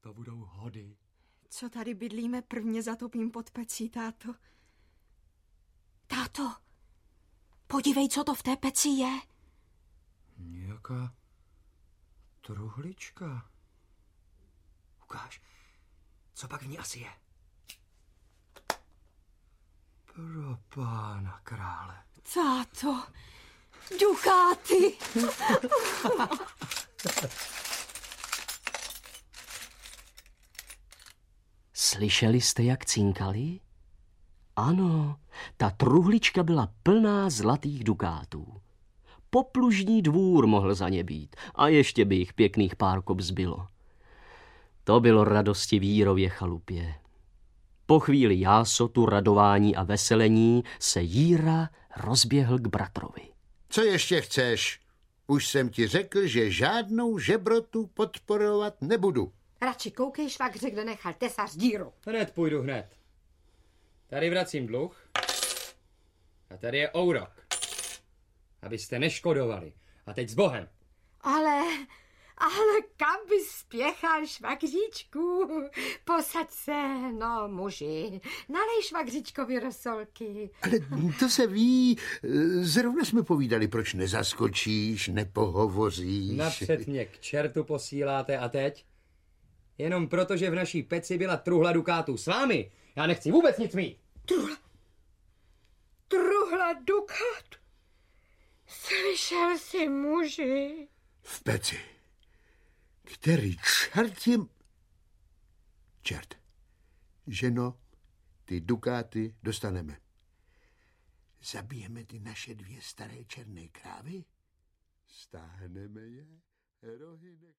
To budou hody. Co tady bydlíme, prvně zatopím pod pecí, táto. Táto, podívej, co to v té peci je. Nějaká truhlička. Ukáž, co pak v ní asi je. Pro pána krále. Táto, dukáty. Slyšeli jste, jak cinkali? Ano, ta truhlička byla plná zlatých dukátů. Poplužní dvůr mohl za ně být a ještě by jich pěkných pár kop zbylo. To bylo radosti v Jírově chalupě. Po chvíli jásotu, radování a veselení se Jíra rozběhl k bratrovi. Co ještě chceš? Už jsem ti řekl, že žádnou žebrotu podporovat nebudu. Radši koukej, švagře, kde nechal tesař díru. Hned půjdu hned. Tady vracím dluh a tady je ourok, abyste neškodovali. A teď s Bohem. Ale kam bys spěchal, švagříčku? Posaď se, no muži. Nalej švagříčkovi rosolky. Ale to se ví, zrovna jsme povídali, proč nezaskočíš, nepohovoříš. Napřed mě k čertu posíláte a teď? Jenom proto, že v naší peci byla truhla dukátů s vámi. Já nechci vůbec nic mít. Truhla dukátů? Slyšel jsi, muži? V peci. Který čert je... Čert. Ženo, ty dukáty dostaneme. Zabijeme ty naše 2 staré černé krávy? Stáhneme je? Rohy